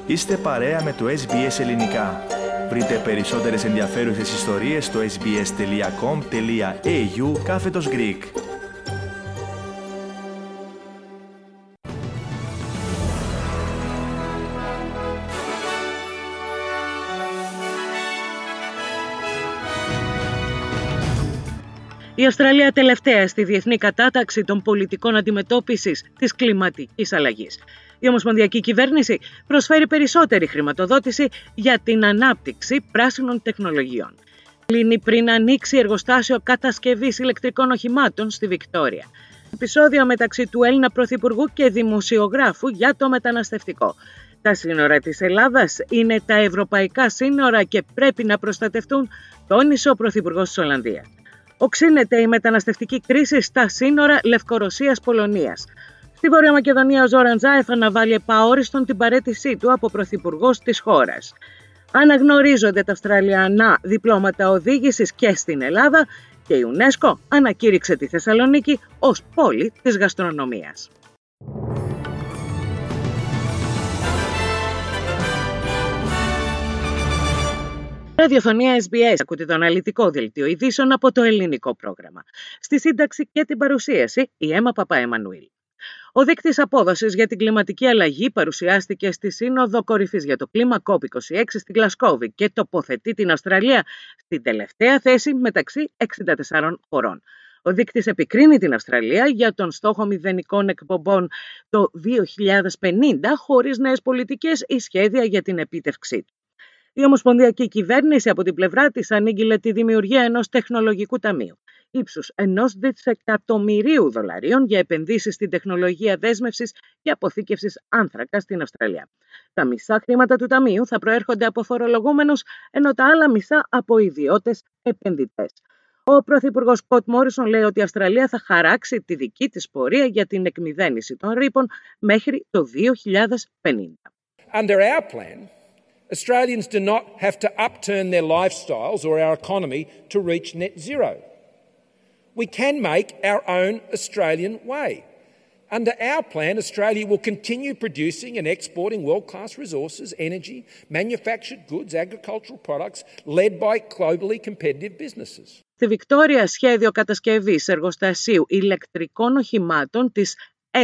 Είστε παρέα με το SBS Ελληνικά. Βρείτε περισσότερες ενδιαφέρουσες ιστορίες στο sbs.com.au/Greek. Η Αυστραλία τελευταία στη διεθνή κατάταξη των πολιτικών αντιμετώπισης της κλιματικής αλλαγής. Η Ομοσπονδιακή Κυβέρνηση προσφέρει περισσότερη χρηματοδότηση για την ανάπτυξη πράσινων τεχνολογιών. Κλείνει πριν ανοίξει εργοστάσιο κατασκευής ηλεκτρικών οχημάτων στη Βικτόρια. Επεισόδιο μεταξύ του Έλληνα Πρωθυπουργού και δημοσιογράφου για το μεταναστευτικό. Τα σύνορα της Ελλάδας είναι τα ευρωπαϊκά σύνορα και πρέπει να προστατευτούν, τόνισε ο Πρωθυπουργός της Ολλανδίας. Οξύνεται η μεταναστευτική κρίση στα σύνορα Λευκορωσίας-Πολωνίας. Στη Βόρεια Μακεδονία, ο Ζόραν Τζάεφ αναβάλει επαόριστον την παραίτησή του από πρωθυπουργός της χώρας. Αναγνωρίζονται τα Αυστραλιανά διπλώματα οδήγησης και στην Ελλάδα και η UNESCO ανακήρυξε τη Θεσσαλονίκη ως πόλη της γαστρονομίας. Ραδιοφωνία SBS, ακούτε το αναλυτικό δελτίο ειδήσεων από το ελληνικό πρόγραμμα. Στη σύνταξη και την παρουσίαση, η Έμα Παπαεμμανουήλ. Ο δείκτης απόδοσης για την κλιματική αλλαγή παρουσιάστηκε στη Σύνοδο Κορυφής για το Κλίμα COP26 στη Γλασκόβη και τοποθετεί την Αυστραλία στην τελευταία θέση μεταξύ 64 χωρών. Ο δείκτης επικρίνει την Αυστραλία για τον στόχο μηδενικών εκπομπών το 2050 χωρίς νέες πολιτικές ή σχέδια για την επίτευξή του. Η Ομοσπονδιακή Κυβέρνηση από την πλευρά της ανήγγειλε τη δημιουργία ενός τεχνολογικού ταμείου ύψους $1 δισεκατομμυρίου για επενδύσεις στην τεχνολογία δέσμευσης και αποθήκευσης άνθρακα στην Αυστραλία. Τα μισά χρήματα του ταμείου θα προέρχονται από φορολογούμενους, ενώ τα άλλα μισά από ιδιώτες επενδυτές. Ο Πρωθυπουργός Σκοτ Μόρισον λέει ότι η Αυστραλία θα χαράξει τη δική της πορεία για την εκμηδένιση των ρήπων μέχρι το 2050. Under our plan, Australians do not have to upturn their lifestyles or our economy to reach net zero. We can make our own Australian way. Under our plan, Australia will continue producing and exporting world-class resources, energy, manufactured goods, agricultural products, led by globally competitive businesses. Στη Βικτόρια, σχέδιο κατασκευής εργοστασίου ηλεκτρικών οχημάτων της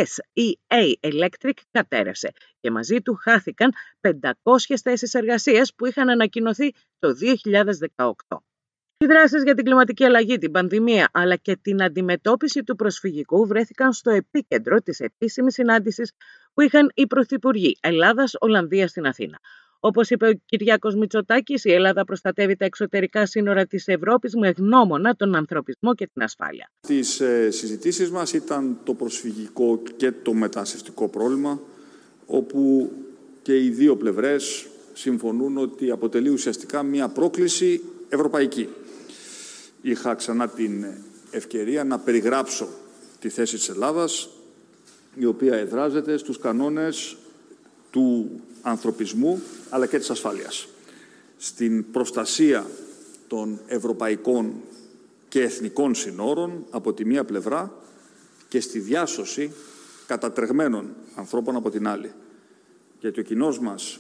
SEA Electric κατέρευσε και μαζί του χάθηκαν 500 θέσεις εργασίας που είχαν ανακοινωθεί το 2018. Οι δράσεις για την κλιματική αλλαγή, την πανδημία αλλά και την αντιμετώπιση του προσφυγικού βρέθηκαν στο επίκεντρο της επίσημης συνάντησης που είχαν οι πρωθυπουργοί Ελλάδας-Ολλανδίας στην Αθήνα. Όπως είπε ο Κυριάκος Μητσοτάκης, η Ελλάδα προστατεύει τα εξωτερικά σύνορα της Ευρώπης με γνώμονα τον ανθρωπισμό και την ασφάλεια. Στις συζητήσεις μας ήταν το προσφυγικό και το μεταναστευτικό πρόβλημα, όπου και οι δύο πλευρές συμφωνούν ότι αποτελεί ουσιαστικά μια πρόκληση ευρωπαϊκή. Είχα ξανά την ευκαιρία να περιγράψω τη θέση της Ελλάδας, η οποία εδράζεται στους κανόνες του ανθρωπισμού αλλά και της ασφάλειας. Στην προστασία των ευρωπαϊκών και εθνικών συνόρων από τη μία πλευρά και στη διάσωση κατατρεγμένων ανθρώπων από την άλλη. Γιατί ο κοινός μας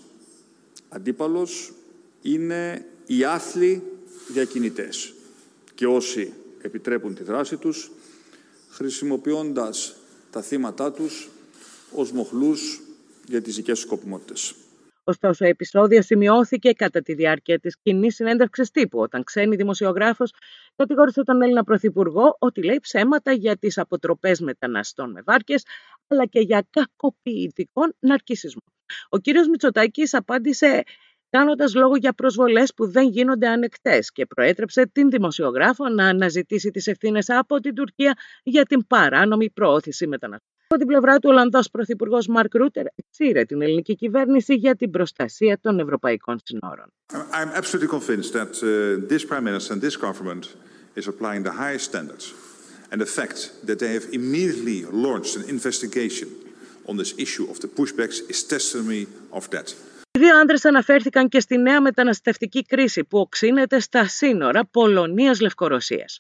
αντίπαλος είναι οι άθλοι διακινητές και όσοι επιτρέπουν τη δράση τους χρησιμοποιώντας τα θύματά τους ως μοχλούς για τις δικές τους σκοπιμότητες. Ωστόσο, επεισόδιο σημειώθηκε κατά τη διάρκεια της κοινής συνέντευξης τύπου, όταν ξένη δημοσιογράφος κατηγόρησε τον Έλληνα Πρωθυπουργό ότι λέει ψέματα για τις αποτροπές μεταναστών με βάρκες, αλλά και για κακοποιητικό ναρκισσισμό. Ο κύριος Μητσοτάκης απάντησε κάνοντας λόγο για προσβολές που δεν γίνονται ανεκτές και προέτρεψε την δημοσιογράφο να αναζητήσει τις ευθύνες από την Τουρκία για την παράνομη προώθηση μεταναστών. Από την πλευρά του, ο Ολλανδός Πρωθυπουργός Μαρκ Ρούτερ εξήρε την ελληνική κυβέρνηση για την προστασία των ευρωπαϊκών συνόρων. I'm absolutely convinced that this Prime Minister and this government is applying the highest standards. And the fact that they have immediately launched an investigation on this issue of the pushbacks is testimony of that. Οι δύο άντρες αναφέρθηκαν και στη νέα μεταναστευτική κρίση που οξύνεται στα σύνορα Πολωνίας-Λευκορωσίας.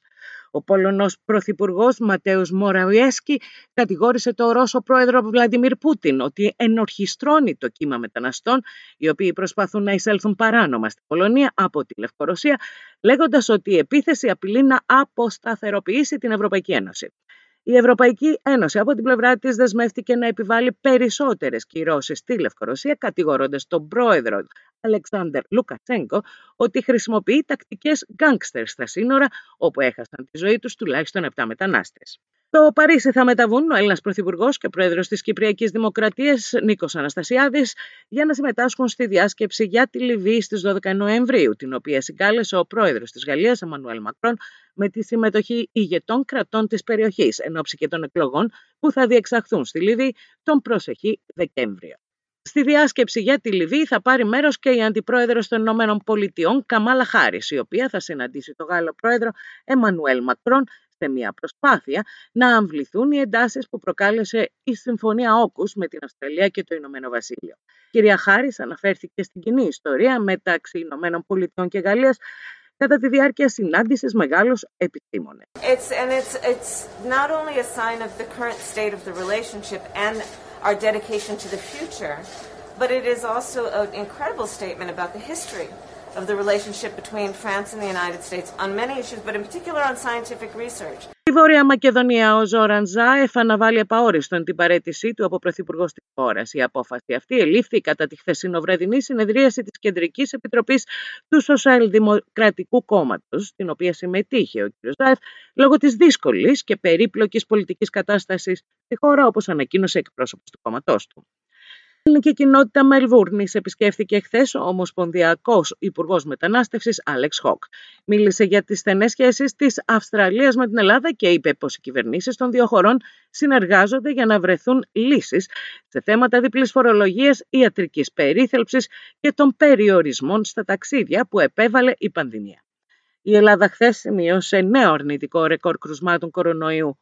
Ο Πολωνός πρωθυπουργός Ματέους Μοραβιέσκι κατηγόρησε το Ρώσο πρόεδρο Βλαντιμίρ Πούτιν ότι ενορχιστρώνει το κύμα μεταναστών, οι οποίοι προσπαθούν να εισέλθουν παράνομα στην Πολωνία από τη Λευκορωσία, λέγοντας ότι η επίθεση απειλεί να αποσταθεροποιήσει την Ευρωπαϊκή Ένωση. Η Ευρωπαϊκή Ένωση από την πλευρά της δεσμεύτηκε να επιβάλλει περισσότερες κυρώσεις στη Λευκορωσία, κατηγορώντας τον πρόεδρο Αλεξάνδερ Λουκατσένκο ότι χρησιμοποιεί τακτικές γκάνγκστερ στα σύνορα, όπου έχασαν τη ζωή τους τουλάχιστον 7 μετανάστες. Στο Παρίσι θα μεταβούν ο Έλληνας Πρωθυπουργός και Πρόεδρος της Κυπριακής Δημοκρατίας Νίκος Αναστασιάδης για να συμμετάσχουν στη διάσκεψη για τη Λιβύη στις 12 Νοεμβρίου, την οποία συγκάλεσε ο Πρόεδρος της Γαλλίας Εμμανουέλ Μακρόν με τη συμμετοχή ηγετών κρατών της περιοχής εν ώψη και των εκλογών που θα διεξαχθούν στη Λιβύη τον προσεχή Δεκέμβριο. Στη διάσκεψη για τη Λιβύη θα πάρει μέρος και η Αντιπρόεδρος των Ηνωμένων Πολιτειών Καμάλα Χάρις, η οποία θα συναντήσει τον Γάλλο Πρόεδρο Εμμανουέλ Μακρόν σε μια προσπάθεια να αμβληθούν οι εντάσεις που προκάλεσε η Συμφωνία Όκους με την Αυστραλία και το Ηνωμένο Βασίλειο. Η κυρία Χάρις αναφέρθηκε στην κοινή ιστορία μεταξύ Ηνωμένων Πολιτειών και Γαλλίας κατά τη διάρκεια συνάντησης μεγάλους επιστήμονες. It's not only a sign of the current state of the relationship and our dedication to the future, but it is also an incredible statement about the history of the relationship between France and the United States on many issues, but in particular on scientific research. Στη Βόρεια Μακεδονία, ο Ζόραν Ζάεφ αναβάλει επαόριστον την παραίτησή του από πρωθυπουργός της χώρας. Η απόφαση αυτή ελήφθη κατά τη χθεσινοβραδινή συνεδρίαση της Κεντρικής Επιτροπής του Σοσιαλδημοκρατικού Κόμματος, στην οποία συμμετείχε ο κ. Ζάεφ, λόγω της δύσκολης και περίπλοκης πολιτικής κατάστασης στη χώρα, όπως ανακοίνωσε εκπρόσωπος του κόμματός του. Η ελληνική κοινότητα Μελβούρνης επισκέφθηκε χθες ο Ομοσπονδιακός Υπουργός Μετανάστευσης Άλεξ Χοκ. Μίλησε για τις στενές σχέσεις της Αυστραλίας με την Ελλάδα και είπε πως οι κυβερνήσεις των δύο χωρών συνεργάζονται για να βρεθούν λύσεις σε θέματα διπλής φορολογίας, ιατρικής περίθαλψης και των περιορισμών στα ταξίδια που επέβαλε η πανδημία. Η Ελλάδα χθες σημείωσε νέο αρνητικό ρεκόρ κρουσμάτων κορονοϊού,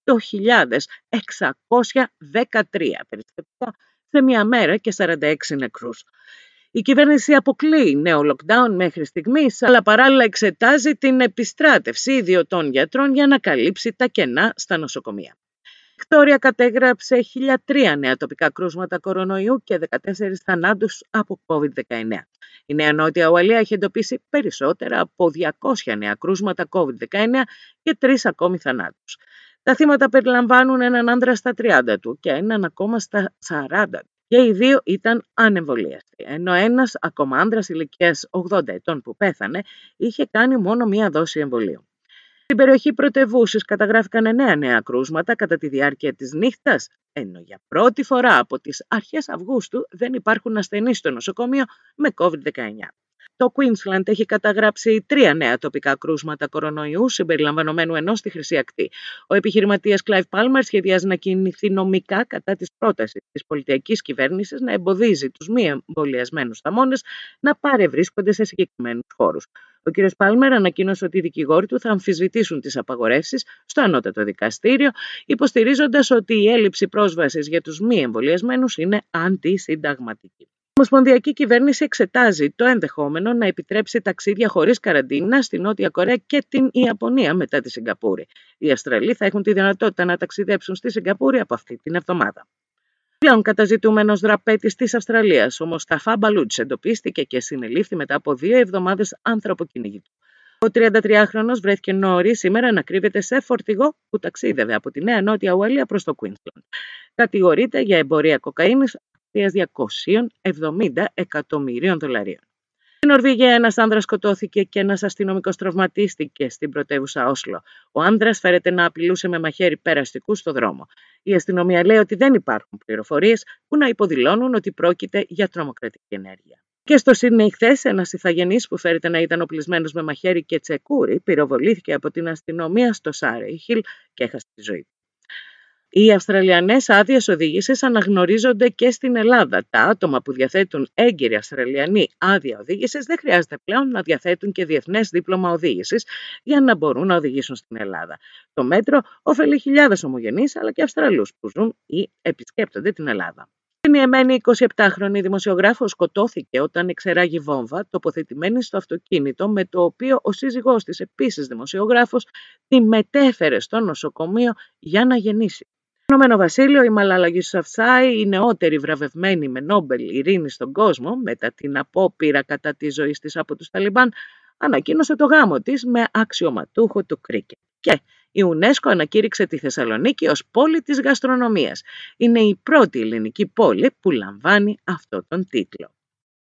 8.613 περιστατικά σε μία μέρα και 46 νεκρούς. Η κυβέρνηση αποκλείει νέο lockdown μέχρι στιγμής, αλλά παράλληλα εξετάζει την επιστράτευση ιδιωτών γιατρών για να καλύψει τα κενά στα νοσοκομεία. Η Βικτόρια κατέγραψε 1.003 νέα τοπικά κρούσματα κορονοϊού και 14 θανάτους από COVID-19. Η Νέα Νότια Ουαλία έχει εντοπίσει περισσότερα από 200 νέα κρούσματα COVID-19 και 3 ακόμη θανάτους. Τα θύματα περιλαμβάνουν έναν άντρα στα 30 του και έναν ακόμα στα 40 του. Και οι δύο ήταν ανεμβολίαστοι, ενώ ένας ακόμα άντρας ηλικίας 80 ετών που πέθανε είχε κάνει μόνο μία δόση εμβολίου. Στην περιοχή πρωτευούσης καταγράφηκαν 9 νέα κρούσματα κατά τη διάρκεια της νύχτας, ενώ για πρώτη φορά από τις αρχές Αυγούστου δεν υπάρχουν ασθενείς στο νοσοκομείο με COVID-19. Το Queensland έχει καταγράψει 3 νέα τοπικά κρούσματα κορονοϊού, συμπεριλαμβανομένου ενός στη Χρυσή Ακτή. Ο επιχειρηματίας Clive Palmer σχεδιάζει να κινηθεί νομικά κατά της πρότασης της πολιτικής κυβέρνησης να εμποδίζει τους μη εμβολιασμένους θαμώνες να παρευρίσκονται σε συγκεκριμένους χώρους. Ο κ. Πάλμερ ανακοίνωσε ότι οι δικηγόροι του θα αμφισβητήσουν τις απαγορεύσεις στο ανώτατο δικαστήριο, υποστηρίζοντας ότι η έλλειψη πρόσβασης για τους μη εμβολιασμένους είναι αντισυνταγματική. Η Ομοσπονδιακή Κυβέρνηση εξετάζει το ενδεχόμενο να επιτρέψει ταξίδια χωρίς καραντίνα στη Νότια Κορέα και την Ιαπωνία μετά τη Σιγκαπούρη. Οι Αυστραλοί θα έχουν τη δυνατότητα να ταξιδέψουν στη Σιγκαπούρη από αυτή την εβδομάδα. Πλέον καταζητούμενος δραπέτης της Αυστραλίας, ο Μοσταφά Μπαλούτς, εντοπίστηκε και συνελήφθη μετά από 2 εβδομάδες ανθρωποκυνηγητού. Ο 33χρονος βρέθηκε νωρίς σήμερα να κρύβεται σε φορτηγό που ταξίδευε από τη Νέα Νότια Ουαλία προς το Queensland. Κατηγορείται για εμπορία κοκαίνης αξίας $270 εκατομμυρίων. Στην Νορβηγία ένας άνδρας σκοτώθηκε και ένας αστυνομικός τραυματίστηκε στην πρωτεύουσα Όσλο. Ο άνδρας φέρεται να απειλούσε με μαχαίρι περαστικούς στο δρόμο. Η αστυνομία λέει ότι δεν υπάρχουν πληροφορίες που να υποδηλώνουν ότι πρόκειται για τρομοκρατική ενέργεια. Και στο Σίδνεϊ χθες, ένας ηθαγενής που φέρεται να ήταν οπλισμένος με μαχαίρι και τσεκούρι πυροβολήθηκε από την αστυνομία στο Σάρεϊ Χιλ και έχασε τη ζωή του. Οι Αυστραλιανές άδειες οδήγησης αναγνωρίζονται και στην Ελλάδα. Τα άτομα που διαθέτουν έγκυρη Αυστραλιανή άδεια οδήγησης δεν χρειάζεται πλέον να διαθέτουν και διεθνές δίπλωμα οδήγησης για να μπορούν να οδηγήσουν στην Ελλάδα. Το μέτρο ωφελεί χιλιάδες ομογενείς αλλά και Αυστραλούς που ζουν ή επισκέπτονται την Ελλάδα. Στην Ιεμένη, 27χρονη δημοσιογράφος σκοτώθηκε όταν εξεράγει βόμβα τοποθετημένη στο αυτοκίνητο με το οποίο ο σύζυγός της, επίσης δημοσιογράφος, τη μετέφερε στο νοσοκομείο για να γεννήσει. Στο Ηνωμένο Βασίλειο, η Μαλάλα Γιουσαφζάι, η νεότερη βραβευμένη με Νόμπελ ειρήνη στον κόσμο, μετά την απόπειρα κατά της ζωής της από τους Ταλιμπάν, ανακοίνωσε το γάμο της με αξιωματούχο του κρίκετ. Και η UNESCO ανακήρυξε τη Θεσσαλονίκη ως πόλη της γαστρονομίας. Είναι η πρώτη ελληνική πόλη που λαμβάνει αυτό τον τίτλο.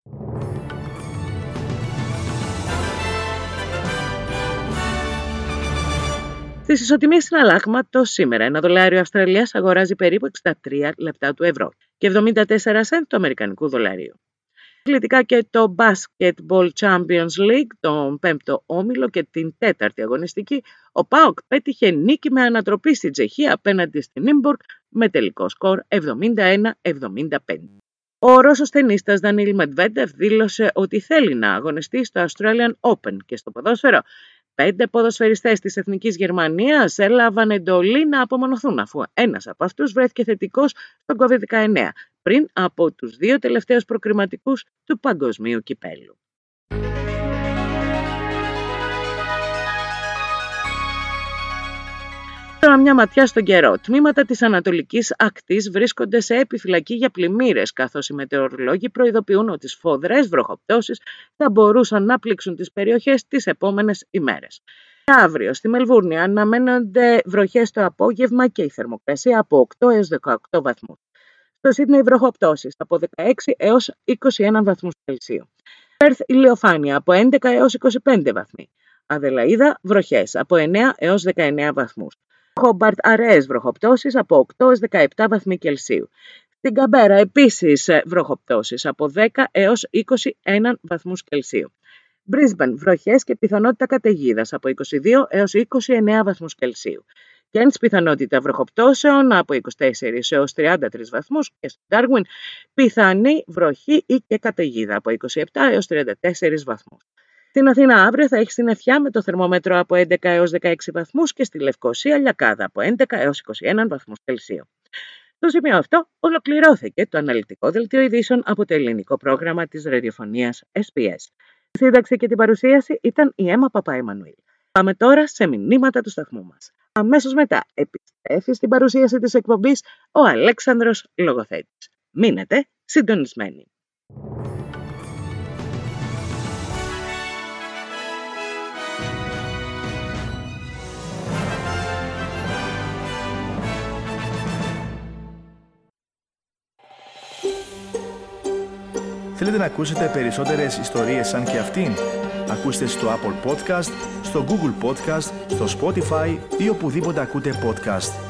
Στις ισοτιμίες συναλλάγματος σήμερα, $1 Αυστραλίας αγοράζει περίπου 63 λεπτά του ευρώ και 74 σεντ του αμερικανικού δολαρίου. Αθλητικά και το Basketball Champions League, τον 5ο όμιλο και την 4η αγωνιστική, ο ΠΑΟΚ πέτυχε νίκη με ανατροπή στην Τσεχία απέναντι στην Νίμπουργκ με τελικό σκορ 71-75. Ο Ρώσος τενίστας Ντανίλ Μετβέντεφ δήλωσε ότι θέλει να αγωνιστεί στο Australian Open και στο ποδόσφαιρο. 5 ποδοσφαιριστές της Εθνικής Γερμανίας έλαβαν εντολή να απομονωθούν αφού ένας από αυτούς βρέθηκε θετικός στον COVID-19 πριν από τους 2 τελευταίους προκριματικούς του Παγκοσμίου Κυπέλλου. Τώρα μια ματιά στον καιρό. Τμήματα της Ανατολικής Ακτής βρίσκονται σε επιφυλακή για πλημμύρες, καθώς οι μετεωρολόγοι προειδοποιούν ότι σφοδρές βροχοπτώσεις θα μπορούσαν να πλήξουν τις περιοχές τις επόμενες ημέρες. Αύριο στη Μελβούρνη αναμένονται βροχές το απόγευμα και η θερμοκρασία από 8 έως 18 βαθμούς. Στο Σίδνεϊ βροχοπτώσεις από 16 έως 21 βαθμούς Κελσίου. Πέρθ ηλιοφάνεια από 11 έως 25 βαθμοί. Αδελαΐδα βροχές από 9 έως 19 βαθμούς. Χόμπαρτ αραιές βροχοπτώσεις από 8 έως 17 βαθμοί Κελσίου. Στην Καμπέρα επίσης βροχοπτώσεις από 10 έως 21 βαθμούς Κελσίου. Μπρίσμπεν βροχές και πιθανότητα καταιγίδας από 22 έως 29 βαθμούς Κελσίου. Κέντς πιθανότητα βροχοπτώσεων από 24 έως 33 βαθμούς και στο Ντάρουιν πιθανή βροχή ή και καταιγίδα από 27 έως 34 βαθμούς. Στην Αθήνα αύριο θα έχει συννεφιά με το θερμόμετρο από 11 έως 16 βαθμούς και στη Λευκοσία λιακάδα από 11 έως 21 βαθμούς Κελσίου. Στο σημείο αυτό ολοκληρώθηκε το αναλυτικό δελτίο ειδήσεων από το ελληνικό πρόγραμμα της ραδιοφωνίας SBS. Η σύνταξη και την παρουσίαση ήταν η Έμα Παπαεμμανουήλ. Πάμε τώρα σε μηνύματα του σταθμού μας. Αμέσως μετά επιστρέφει στην παρουσίαση της εκπομπής ο Αλέξανδρος Λογοθέτης. Μείνετε συντονισμένοι. Θέλετε να ακούσετε περισσότερες ιστορίες σαν και αυτήν? Ακούστε στο Apple Podcast, στο Google Podcast, στο Spotify ή οπουδήποτε ακούτε podcast.